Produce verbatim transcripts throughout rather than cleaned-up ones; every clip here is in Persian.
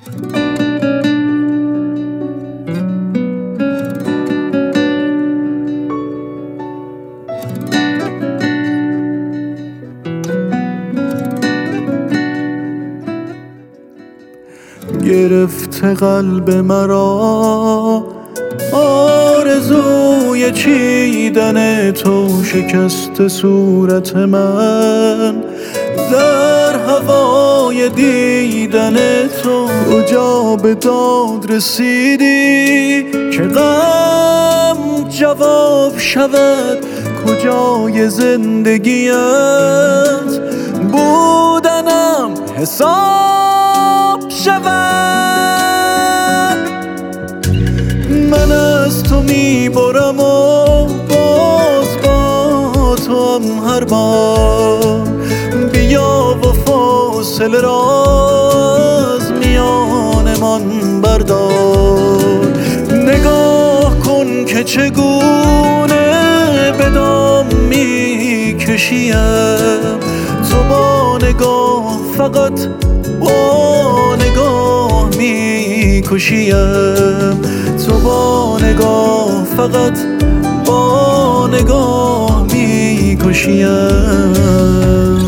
گرفته قلب مرا آرزوی چیدن تو، شکست صورت من در هوای دیدن تو. کجا به داد رسیدی که غم جواب شود؟ کجای زندگیت بودنم حساب شود؟ من از تو میبرم و باز با تو هم هر بار. بیا و فاصله راز میانمان بردار. نگاه کن که چگونه به دام میکشیم، تو با نگاه فقط با نگاه میکشیم، تو با نگاه فقط با نگاه میکشیم.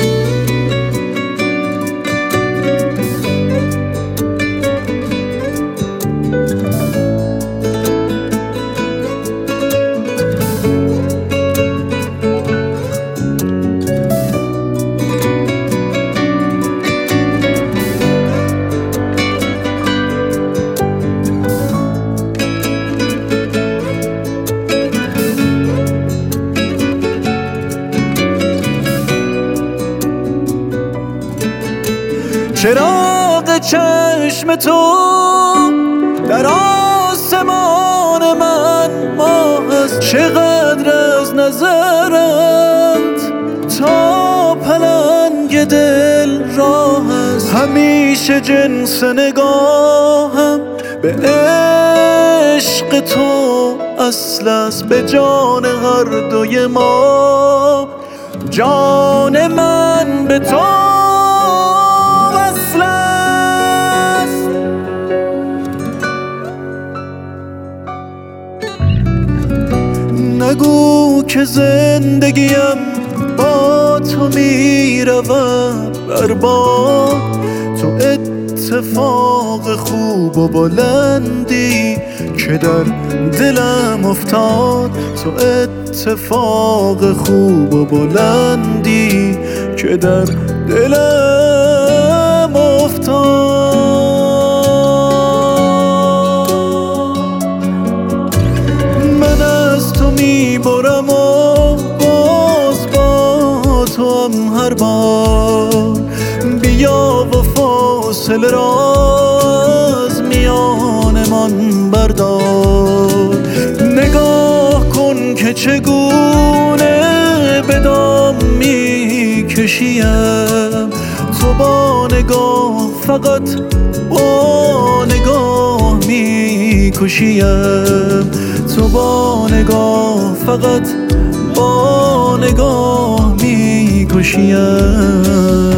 چراغ چشم تو در آسمان من ماه است. چقدر از نظرت تا پلنگ دل راه است. همیشه جنس نگاهم به عشق تو اصل است. به جان هر دوی ما جان من به تو وصل است. نگو که زندگیم با تو میرود برباد. تو اتفاق خوب و بلندی که در دلم افتاد. تو اتفاق خوب و بلندی که در دلم افتاد. من از تو میبرم و باز با تو هم هر بار. بیا و فاصله راز میانمان بردار. نگاه کن که چگونه به دام میکشیم، تو با نگاه فقط با نگاه میکشیم، تو با نگاه فقط با نگاه میکشیم.